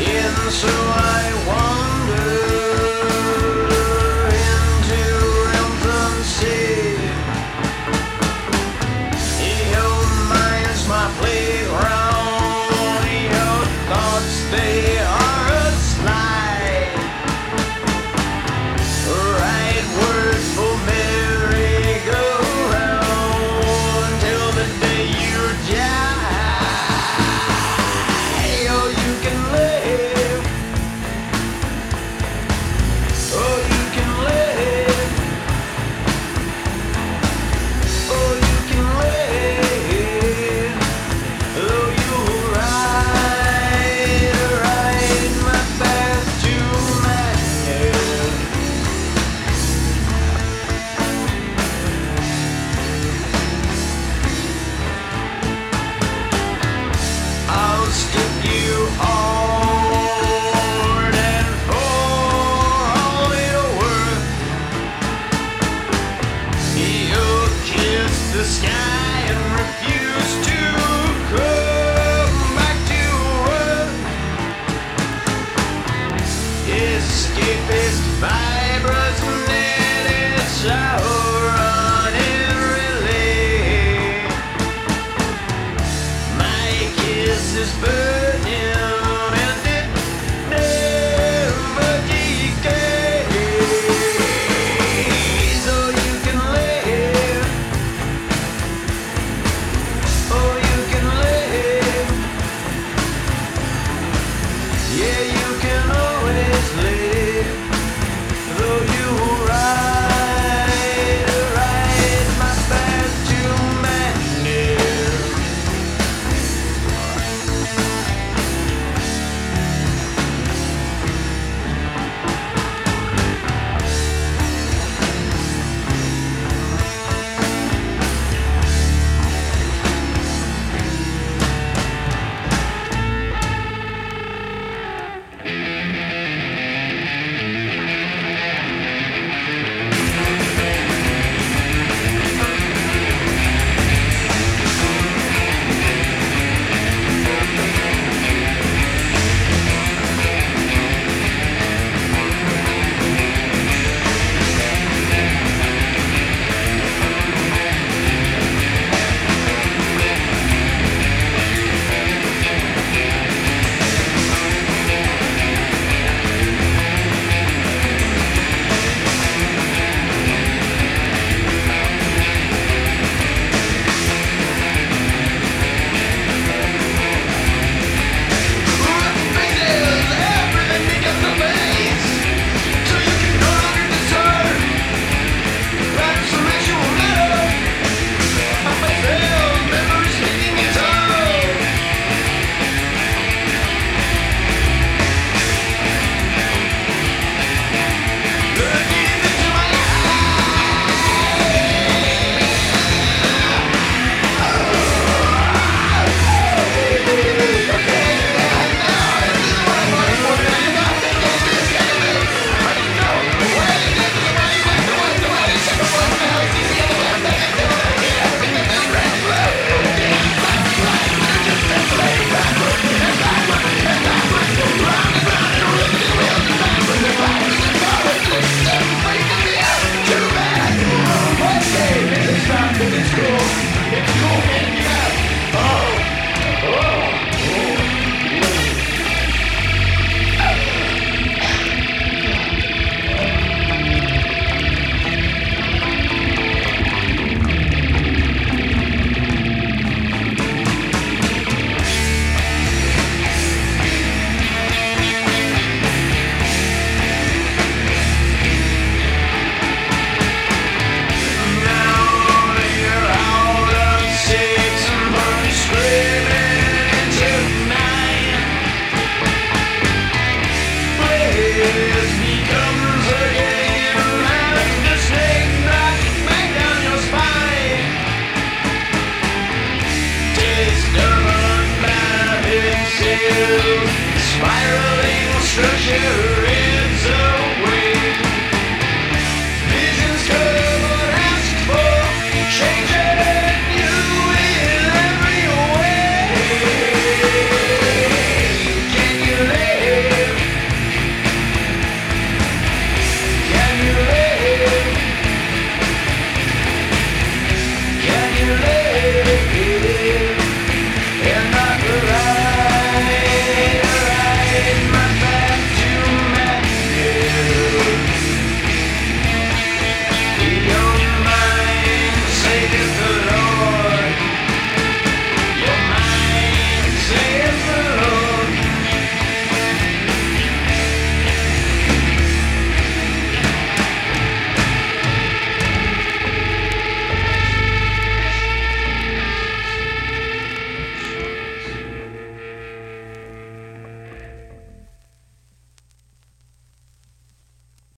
And so I wander into realms unseen. Your mind's my playground. Your thoughts, they are a slide. Right word for merry-go-round till the day you die. Oh, you can live. Oh, you can live. Oh, you can live. Oh, you'll ride my path to madness. I'll skip you hard and for all your worth. You'll kiss the sky and refuse to come back to earth. Escapist fibers knitted shower running relay. My kiss is burning and it never decays. Oh, you can live. Oh, you can live. Yeah, you can always live.